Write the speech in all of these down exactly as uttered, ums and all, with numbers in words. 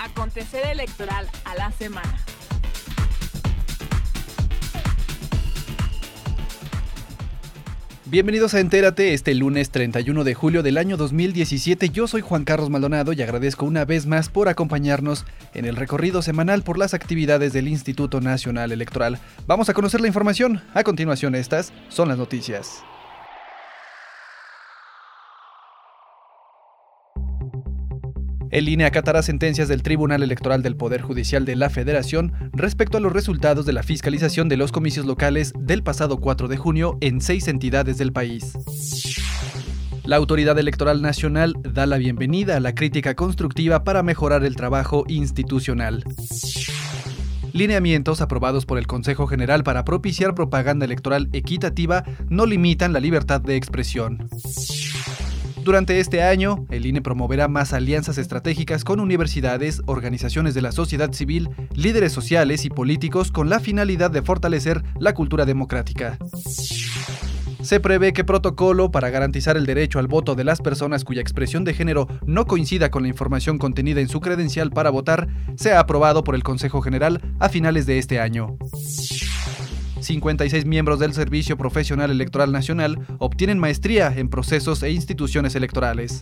acontecer electoral a la semana. Bienvenidos a Entérate este lunes treinta y uno de julio del año dos mil diecisiete. Yo soy Juan Carlos Maldonado y agradezco una vez más por acompañarnos en el recorrido semanal por las actividades del Instituto Nacional Electoral. Vamos a conocer la información. A continuación, estas son las noticias. El I N E acatará sentencias del Tribunal Electoral del Poder Judicial de la Federación respecto a los resultados de la fiscalización de los comicios locales del pasado cuatro de junio en seis entidades del país. La Autoridad Electoral Nacional da la bienvenida a la crítica constructiva para mejorar el trabajo institucional. Lineamientos aprobados por el Consejo General para propiciar propaganda electoral equitativa no limitan la libertad de expresión. Durante este año, el I N E promoverá más alianzas estratégicas con universidades, organizaciones de la sociedad civil, líderes sociales y políticos con la finalidad de fortalecer la cultura democrática. Se prevé que protocolo para garantizar el derecho al voto de las personas cuya expresión de género no coincida con la información contenida en su credencial para votar sea aprobado por el Consejo General a finales de este año. cincuenta y seis miembros del Servicio Profesional Electoral Nacional obtienen maestría en procesos e instituciones electorales.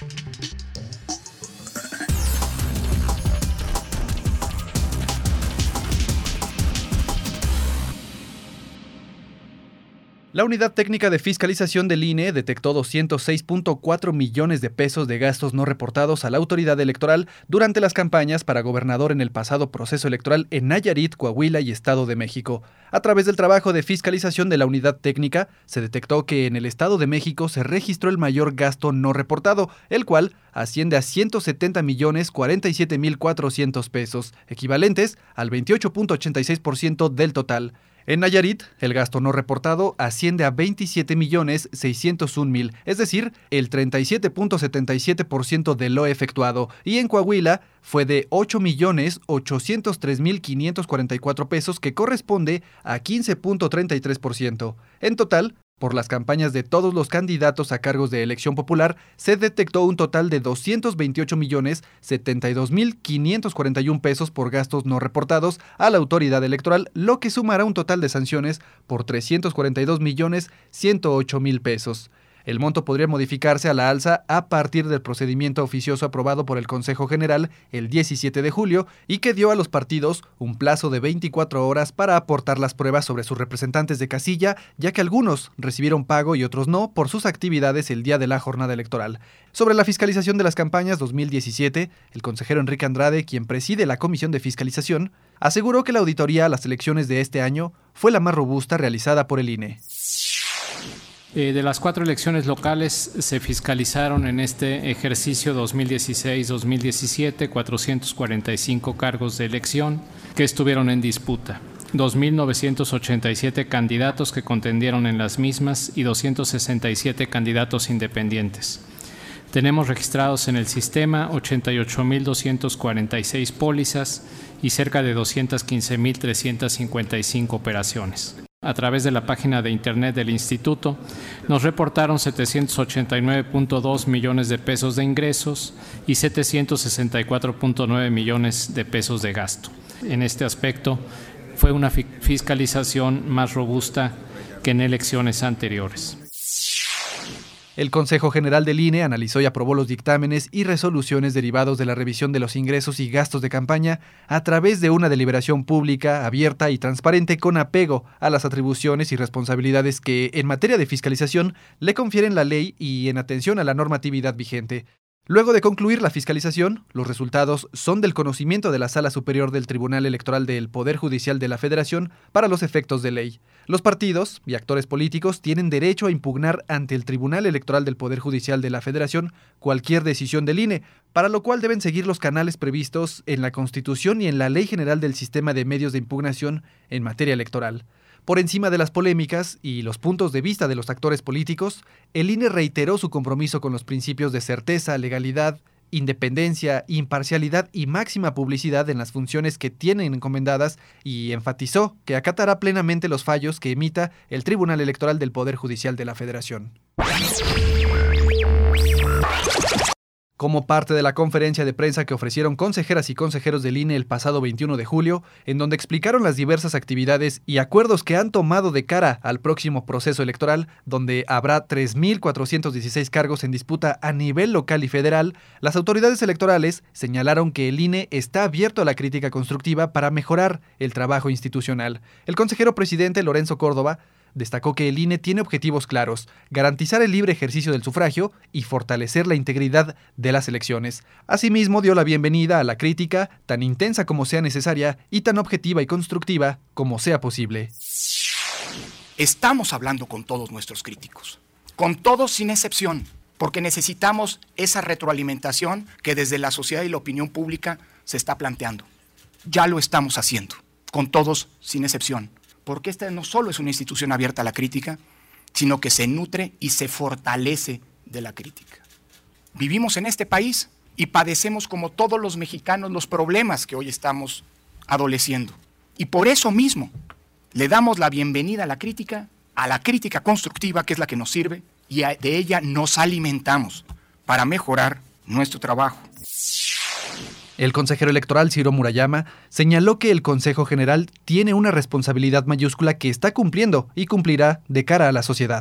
La Unidad Técnica de Fiscalización del I N E detectó doscientos seis punto cuatro millones de pesos de gastos no reportados a la autoridad electoral durante las campañas para gobernador en el pasado proceso electoral en Nayarit, Coahuila y Estado de México. A través del trabajo de fiscalización de la Unidad Técnica, se detectó que en el Estado de México se registró el mayor gasto no reportado, el cual asciende a ciento setenta millones cuarenta y siete mil cuatrocientos pesos, equivalentes al veintiocho punto ochenta y seis por ciento del total. En Nayarit, el gasto no reportado asciende a veintisiete millones seiscientos un mil, es decir, el treinta y siete punto setenta y siete por ciento de lo efectuado, y en Coahuila fue de ocho millones ochocientos tres mil quinientos cuarenta y cuatro pesos, que corresponde a quince punto treinta y tres por ciento. En total, por las campañas de todos los candidatos a cargos de elección popular, se detectó un total de doscientos veintiocho millones setenta y dos mil quinientos cuarenta y uno pesos por gastos no reportados a la autoridad electoral, lo que sumará un total de sanciones por trescientos cuarenta y dos millones ciento ocho mil pesos. El monto podría modificarse a la alza a partir del procedimiento oficioso aprobado por el Consejo General el diecisiete de julio y que dio a los partidos un plazo de veinticuatro horas para aportar las pruebas sobre sus representantes de casilla, ya que algunos recibieron pago y otros no por sus actividades el día de la jornada electoral. Sobre la fiscalización de las campañas dos mil diecisiete, el consejero Enrique Andrade, quien preside la Comisión de Fiscalización, aseguró que la auditoría a las elecciones de este año fue la más robusta realizada por el I N E. Eh, de las cuatro elecciones locales se fiscalizaron en este ejercicio dos mil dieciséis dos mil diecisiete cuatrocientos cuarenta y cinco cargos de elección que estuvieron en disputa, dos mil novecientos ochenta y siete candidatos que contendieron en las mismas y doscientos sesenta y siete candidatos independientes. Tenemos registrados en el sistema ochenta y ocho mil doscientos cuarenta y seis pólizas y cerca de doscientos quince mil trescientos cincuenta y cinco operaciones. A través de la página de internet del Instituto, nos reportaron setecientos ochenta y nueve punto dos millones de pesos de ingresos y setecientos sesenta y cuatro punto nueve millones de pesos de gasto. En este aspecto, fue una fiscalización más robusta que en elecciones anteriores. El Consejo General del I N E analizó y aprobó los dictámenes y resoluciones derivados de la revisión de los ingresos y gastos de campaña a través de una deliberación pública, abierta y transparente con apego a las atribuciones y responsabilidades que, en materia de fiscalización, le confieren la ley y en atención a la normatividad vigente. Luego de concluir la fiscalización, los resultados son del conocimiento de la Sala Superior del Tribunal Electoral del Poder Judicial de la Federación para los efectos de ley. Los partidos y actores políticos tienen derecho a impugnar ante el Tribunal Electoral del Poder Judicial de la Federación cualquier decisión del I N E, para lo cual deben seguir los canales previstos en la Constitución y en la Ley General del Sistema de Medios de Impugnación en materia electoral. Por encima de las polémicas y los puntos de vista de los actores políticos, el I N E reiteró su compromiso con los principios de certeza, legalidad, independencia, imparcialidad y máxima publicidad en las funciones que tienen encomendadas y enfatizó que acatará plenamente los fallos que emita el Tribunal Electoral del Poder Judicial de la Federación. Como parte de la conferencia de prensa que ofrecieron consejeras y consejeros del I N E el pasado veintiuno de julio, en donde explicaron las diversas actividades y acuerdos que han tomado de cara al próximo proceso electoral, donde habrá tres mil cuatrocientos dieciséis cargos en disputa a nivel local y federal, las autoridades electorales señalaron que el I N E está abierto a la crítica constructiva para mejorar el trabajo institucional. El consejero presidente Lorenzo Córdoba destacó que el I N E tiene objetivos claros: garantizar el libre ejercicio del sufragio y fortalecer la integridad de las elecciones. Asimismo, dio la bienvenida a la crítica, tan intensa como sea necesaria y tan objetiva y constructiva como sea posible. Estamos hablando con todos nuestros críticos, con todos sin excepción, porque necesitamos esa retroalimentación que desde la sociedad y la opinión pública se está planteando. Ya lo estamos haciendo, con todos sin excepción. Porque esta no solo es una institución abierta a la crítica, sino que se nutre y se fortalece de la crítica. Vivimos en este país y padecemos como todos los mexicanos los problemas que hoy estamos adoleciendo. Y por eso mismo le damos la bienvenida a la crítica, a la crítica constructiva, que es la que nos sirve, y de ella nos alimentamos para mejorar nuestro trabajo. El consejero electoral Ciro Murayama señaló que el Consejo General tiene una responsabilidad mayúscula que está cumpliendo y cumplirá de cara a la sociedad.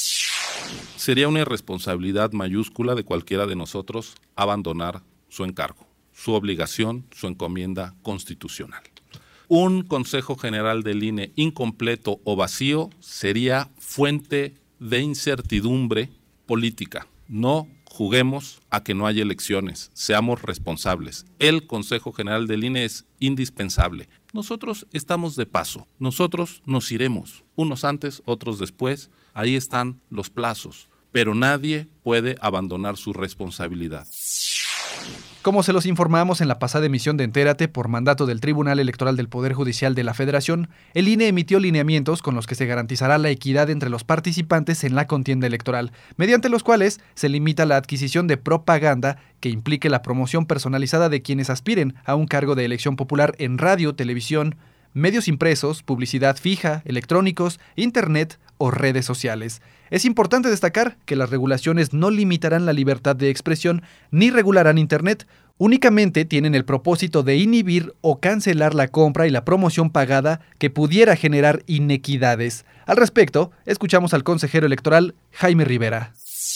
Sería una irresponsabilidad mayúscula de cualquiera de nosotros abandonar su encargo, su obligación, su encomienda constitucional. Un Consejo General del I N E incompleto o vacío sería fuente de incertidumbre política. No juguemos a que no haya elecciones, seamos responsables. El Consejo General del I N E es indispensable. Nosotros estamos de paso, nosotros nos iremos, unos antes, otros después, ahí están los plazos, pero nadie puede abandonar su responsabilidad. Como se los informamos en la pasada emisión de Entérate por mandato del Tribunal Electoral del Poder Judicial de la Federación, el I N E emitió lineamientos con los que se garantizará la equidad entre los participantes en la contienda electoral, mediante los cuales se limita la adquisición de propaganda que implique la promoción personalizada de quienes aspiren a un cargo de elección popular en radio, televisión, medios impresos, publicidad fija, electrónicos, internet o redes sociales. Es importante destacar que las regulaciones no limitarán la libertad de expresión ni regularán Internet, únicamente tienen el propósito de inhibir o cancelar la compra y la promoción pagada que pudiera generar inequidades. Al respecto, escuchamos al consejero electoral Jaime Rivera.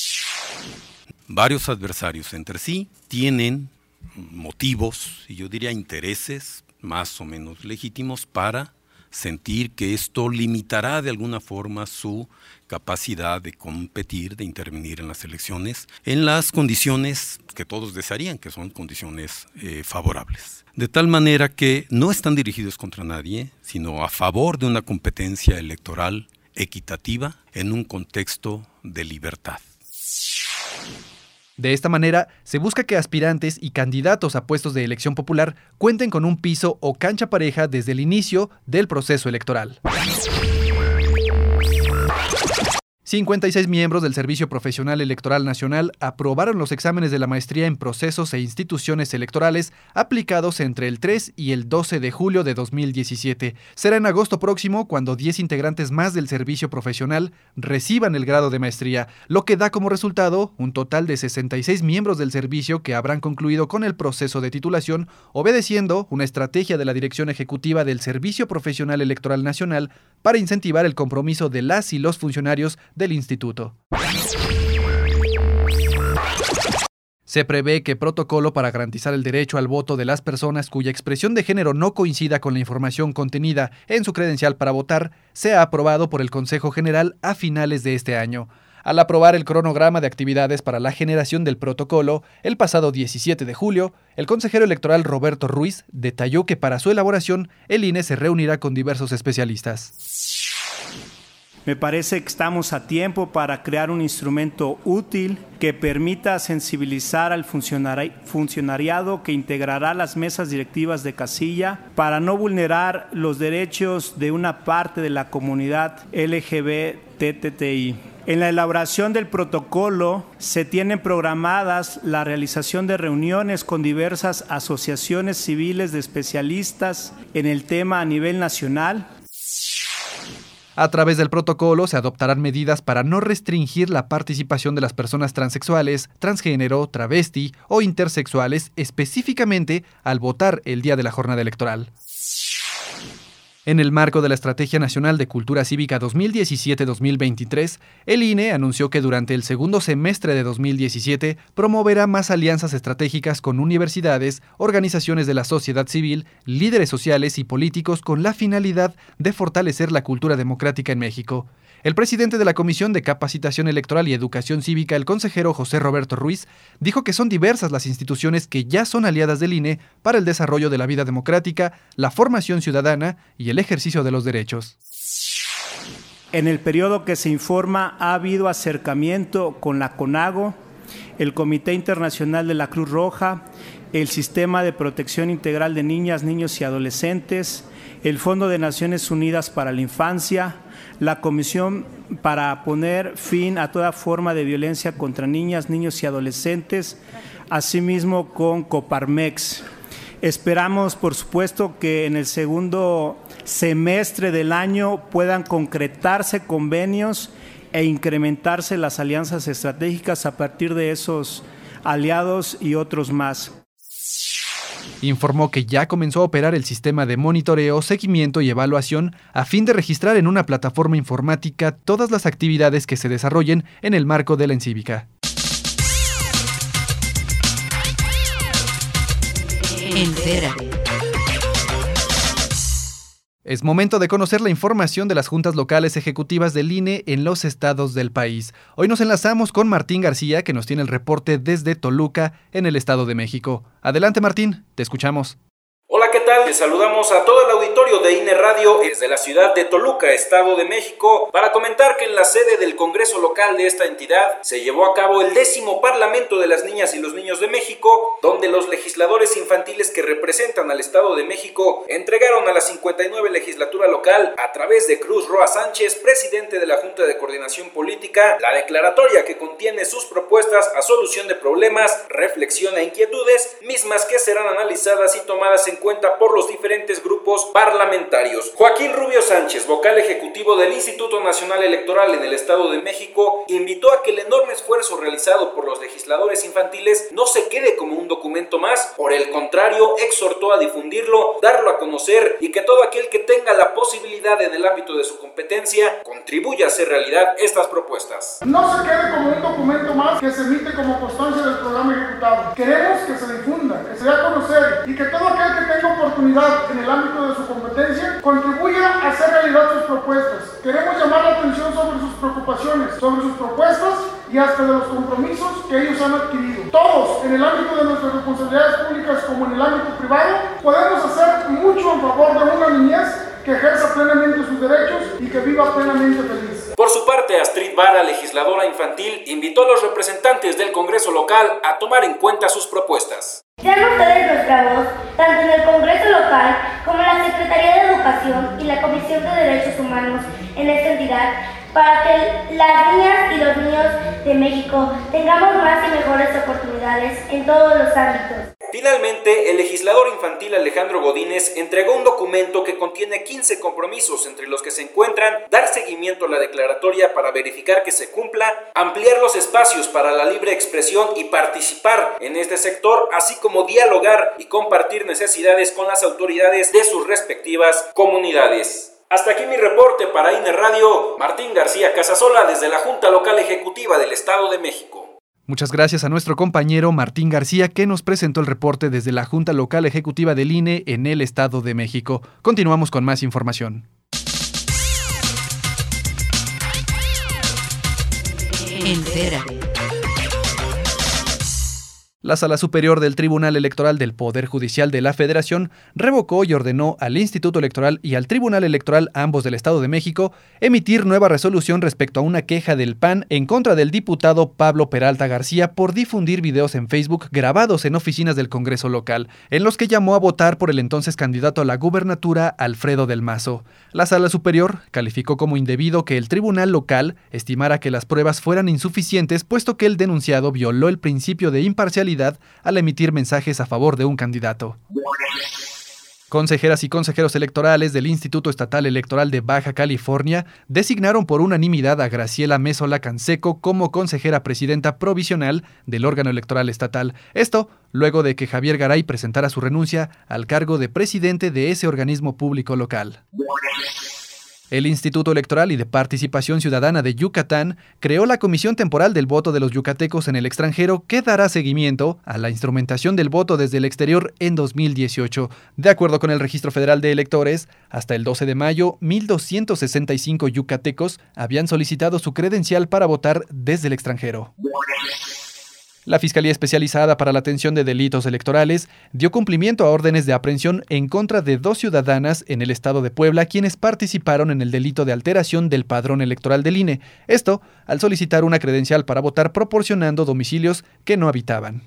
Varios adversarios entre sí tienen motivos y yo diría intereses más o menos legítimos para sentir que esto limitará de alguna forma su capacidad de competir, de intervenir en las elecciones, en las condiciones que todos desearían, que son condiciones eh, favorables. De tal manera que no están dirigidos contra nadie, sino a favor de una competencia electoral equitativa en un contexto de libertad. De esta manera, se busca que aspirantes y candidatos a puestos de elección popular cuenten con un piso o cancha pareja desde el inicio del proceso electoral. cincuenta y seis miembros del Servicio Profesional Electoral Nacional aprobaron los exámenes de la maestría en procesos e instituciones electorales aplicados entre el tres y el doce de julio de dos mil diecisiete. Será en agosto próximo cuando diez integrantes más del servicio profesional reciban el grado de maestría, lo que da como resultado un total de sesenta y seis miembros del servicio que habrán concluido con el proceso de titulación, obedeciendo una estrategia de la Dirección Ejecutiva del Servicio Profesional Electoral Nacional para incentivar el compromiso de las y los funcionarios del instituto. Se prevé que protocolo para garantizar el derecho al voto de las personas cuya expresión de género no coincida con la información contenida en su credencial para votar sea aprobado por el Consejo General a finales de este año. Al aprobar el cronograma de actividades para la generación del protocolo, el pasado diecisiete de julio, el consejero electoral Roberto Ruiz detalló que para su elaboración el I N E se reunirá con diversos especialistas. Me parece que estamos a tiempo para crear un instrumento útil que permita sensibilizar al funcionari- funcionariado que integrará las mesas directivas de casilla para no vulnerar los derechos de una parte de la comunidad L G B T T I. En la elaboración del protocolo se tienen programadas la realización de reuniones con diversas asociaciones civiles de especialistas en el tema a nivel nacional. A través del protocolo se adoptarán medidas para no restringir la participación de las personas transexuales, transgénero, travesti o intersexuales específicamente al votar el día de la jornada electoral. En el marco de la Estrategia Nacional de Cultura Cívica dos mil diecisiete a dos mil veintitrés, el I N E anunció que durante el segundo semestre de dos mil diecisiete promoverá más alianzas estratégicas con universidades, organizaciones de la sociedad civil, líderes sociales y políticos con la finalidad de fortalecer la cultura democrática en México. El presidente de la Comisión de Capacitación Electoral y Educación Cívica, el consejero José Roberto Ruiz, dijo que son diversas las instituciones que ya son aliadas del I N E para el desarrollo de la vida democrática, la formación ciudadana y el ejercicio de los derechos. En el periodo que se informa ha habido acercamiento con la CONAGO, el Comité Internacional de la Cruz Roja, el Sistema de Protección Integral de Niñas, Niños y Adolescentes, el Fondo de Naciones Unidas para la Infancia, la Comisión para poner fin a toda forma de violencia contra niñas, niños y adolescentes, asimismo con Coparmex. Esperamos, por supuesto, que en el segundo semestre del año puedan concretarse convenios e incrementarse las alianzas estratégicas a partir de esos aliados y otros más. Informó que ya comenzó a operar el sistema de monitoreo, seguimiento y evaluación a fin de registrar en una plataforma informática todas las actividades que se desarrollen en el marco de la Encívica. Entérate. Es momento de conocer la información de las juntas locales ejecutivas del I N E en los estados del país. Hoy nos enlazamos con Martín García, que nos tiene el reporte desde Toluca, en el Estado de México. Adelante, Martín, te escuchamos. Hola, ¿qué tal? Les saludamos a todo el auditorio de I N E Radio desde la ciudad de Toluca, Estado de México, para comentar que en la sede del Congreso local de esta entidad se llevó a cabo el décimo Parlamento de las Niñas y los Niños de México, donde los legisladores infantiles que representan al Estado de México entregaron a la cincuenta y nueve legislatura local, a través de Cruz Roa Sánchez, presidente de la Junta de Coordinación Política, la declaratoria que contiene sus propuestas a solución de problemas, reflexión e inquietudes, mismas que serán analizadas y tomadas en cuenta por los diferentes grupos parlamentarios. Joaquín Rubio Sánchez, vocal ejecutivo del Instituto Nacional Electoral en el Estado de México, invitó a que el enorme esfuerzo realizado por los legisladores infantiles no se quede como un documento más, por el contrario, exhortó a difundirlo, darlo a conocer y que todo aquel que tenga la posibilidad en el ámbito de su competencia contribuya a hacer realidad estas propuestas. No se quede como un documento más que se emite como constancia del programa ejecutado. Queremos que se difunda, que se dé a conocer y que todo aquel que tenga oportunidad en el ámbito de su competencia contribuya a hacer realidad sus propuestas. Queremos llamar la atención sobre sus preocupaciones, sobre sus propuestas y hasta de los compromisos que ellos han adquirido. Todos, en el ámbito de nuestras responsabilidades públicas como en el ámbito privado, podemos hacer mucho en favor de una niñez que ejerza plenamente sus derechos y que viva plenamente feliz. Por su parte, Astrid Vara, legisladora infantil, invitó a los representantes del Congreso local a tomar en cuenta sus propuestas. Sean ustedes nuestra voz, tanto en el Congreso local como en la Secretaría de Educación y la Comisión de Derechos Humanos en esta entidad, para que las niñas y los niños de México tengamos más y mejores oportunidades en todos los ámbitos. Finalmente, el legislador infantil Alejandro Godínez entregó un documento que contiene quince compromisos, entre los que se encuentran dar seguimiento a la declaratoria para verificar que se cumpla, ampliar los espacios para la libre expresión y participar en este sector, así como dialogar y compartir necesidades con las autoridades de sus respectivas comunidades. Hasta aquí mi reporte para I N E Radio, Martín García Casasola desde la Junta Local Ejecutiva del Estado de México. Muchas gracias a nuestro compañero Martín García, que nos presentó el reporte desde la Junta Local Ejecutiva del I N E en el Estado de México. Continuamos con más información. Entérate. La Sala Superior del Tribunal Electoral del Poder Judicial de la Federación revocó y ordenó al Instituto Electoral y al Tribunal Electoral, ambos del Estado de México, emitir nueva resolución respecto a una queja del P A N en contra del diputado Pablo Peralta García por difundir videos en Facebook grabados en oficinas del Congreso local, en los que llamó a votar por el entonces candidato a la gubernatura, Alfredo del Mazo. La Sala Superior calificó como indebido que el Tribunal local estimara que las pruebas fueran insuficientes, puesto que el denunciado violó el principio de imparcialidad al emitir mensajes a favor de un candidato. Consejeras y consejeros electorales del Instituto Estatal Electoral de Baja California designaron por unanimidad a Graciela Mézola Canseco como consejera presidenta provisional del órgano electoral estatal. Esto luego de que Javier Garay presentara su renuncia al cargo de presidente de ese organismo público local. El Instituto Electoral y de Participación Ciudadana de Yucatán creó la Comisión Temporal del Voto de los Yucatecos en el extranjero que dará seguimiento a la instrumentación del voto desde el exterior en dos mil dieciocho. De acuerdo con el Registro Federal de Electores, hasta el doce de mayo, mil doscientos sesenta y cinco yucatecos habían solicitado su credencial para votar desde el extranjero. La Fiscalía Especializada para la Atención de Delitos Electorales dio cumplimiento a órdenes de aprehensión en contra de dos ciudadanas en el estado de Puebla quienes participaron en el delito de alteración del padrón electoral del I N E. Esto al solicitar una credencial para votar proporcionando domicilios que no habitaban.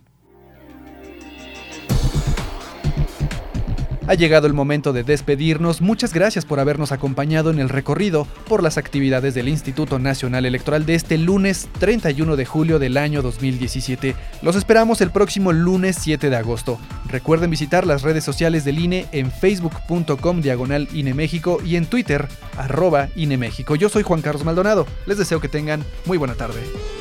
Ha llegado el momento de despedirnos. Muchas gracias por habernos acompañado en el recorrido por las actividades del Instituto Nacional Electoral de este lunes treinta y uno de julio del año dos mil diecisiete. Los esperamos el próximo lunes siete de agosto. Recuerden visitar las redes sociales del I N E en facebook punto com diagonal I N E México y en Twitter arroba I N E México. Yo soy Juan Carlos Maldonado. Les deseo que tengan muy buena tarde.